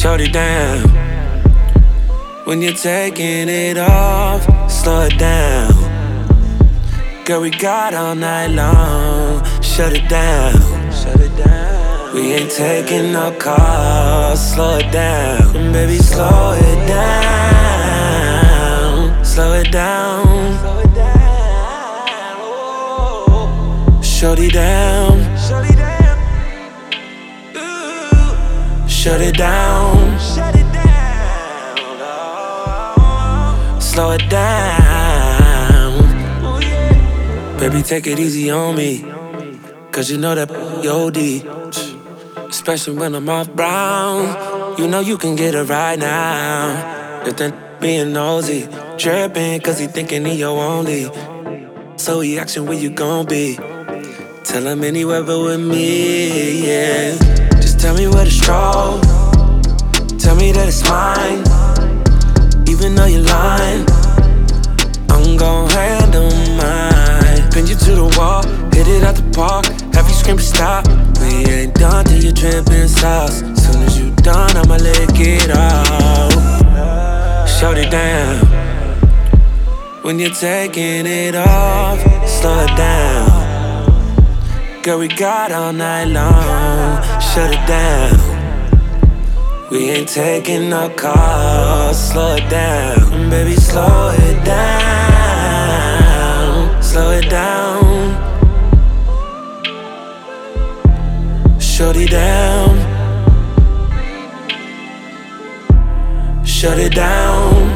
Shut it down. When you're taking it off, slow it down. Girl, we got all night long. Shut it down. Shut it down. We ain't taking no calls. Slow it down. Baby, slow it down. Slow it down. Shut it down. Shut it down. Shut it down. Shut it down. Slow it down. Baby, take it easy on me, cause you know that OD. Especially when I'm off brown, you know you can get it right now. If that being nosy, tripping cause he thinking he your only. So he asking where you gon' be. Tell him anywhere but with me, yeah. Just tell me where to stroll. Tell me that it's mine. Even though you're lying, I'm gon' handle mine. Pin you to the wall, hit it out the park. Have you scream to stop? We ain't done till you drippin' sauce. Soon as you done, I'ma lick it off. Shut it down. When you're taking it off, slow it down. Girl, we got all night long. Shut it down. We ain't taking no calls. Slow it down. Baby, slow it down. Slow it down. Shut it down. Shut it down.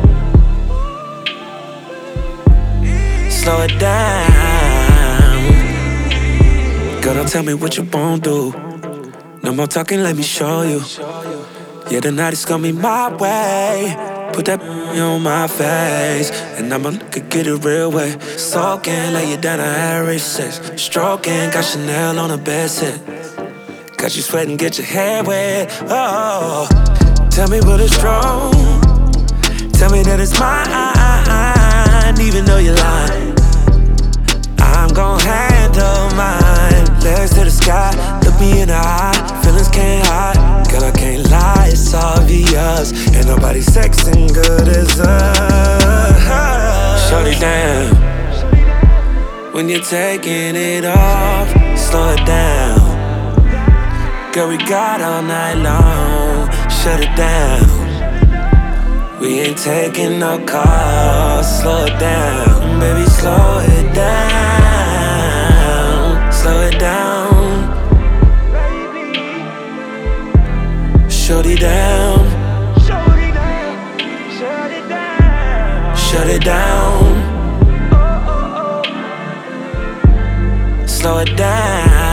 Slow it down. Girl, don't tell me what you won't do. No more talking, let me show you. Yeah, the night is gonna be my way. Put that on my face, and I'ma get it real way. Soaking, lay you down, I had sex. Stroking, got Chanel on the bed set. Got you sweating, get your hair wet. Oh, tell me what is wrong. Tell me that it's mine, even though you're lying. I'm gon' handle mine. Legs to the sky, look me in the eye. Feelings can't hide, girl, I can't lie, it's obvious. Ain't nobody sexing good as us. Shut it down. When you're taking it off, slow it down. Girl, we got all night long. Shut it down. We ain't taking no calls. Slow it down. Baby, slow it down. Slow it down. Shut it down. Shut it down. Shut it down. Shut it down. Slow it down.